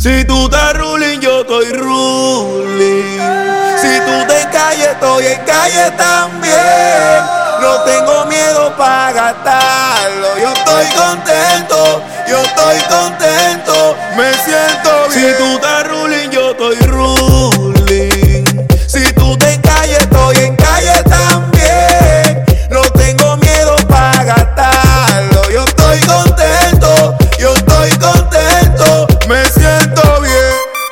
Si tú estás ruling, yo estoy ruling. Si tú te calles, estoy en calle también. No tengo miedo para gastarlo. Yo estoy contento, me siento bien. Si tú estás ruling, yo estoy ruling. Si tú te calles, estoy en calle también. No tengo miedo para gastarlo. Yo estoy contento, me siento bien.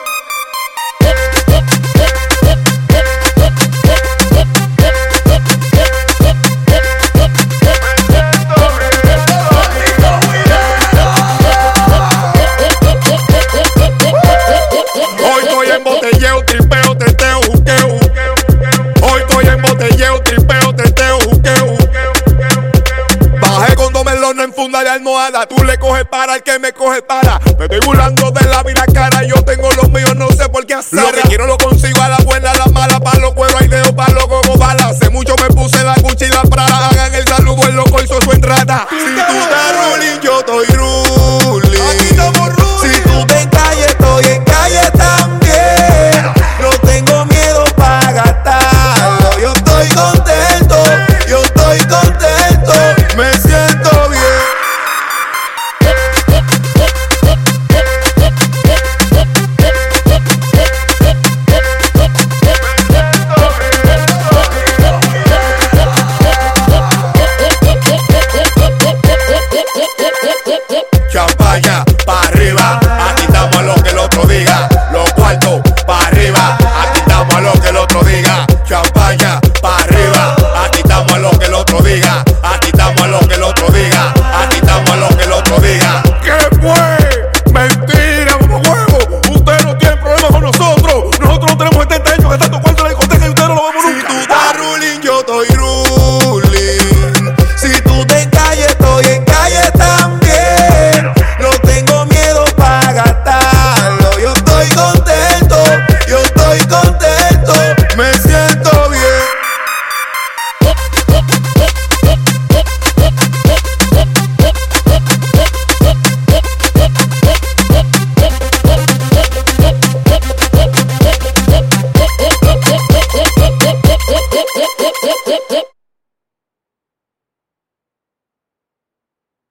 Hoy estoy en botelleo, tripeo, teteo, juqueo. Hoy estoy en botelleo, tripeo, teteo, juqueo. Bajé con 2 melones en funda de almohada. Tú le coges para el que me coge para. Me estoy burlando de la vida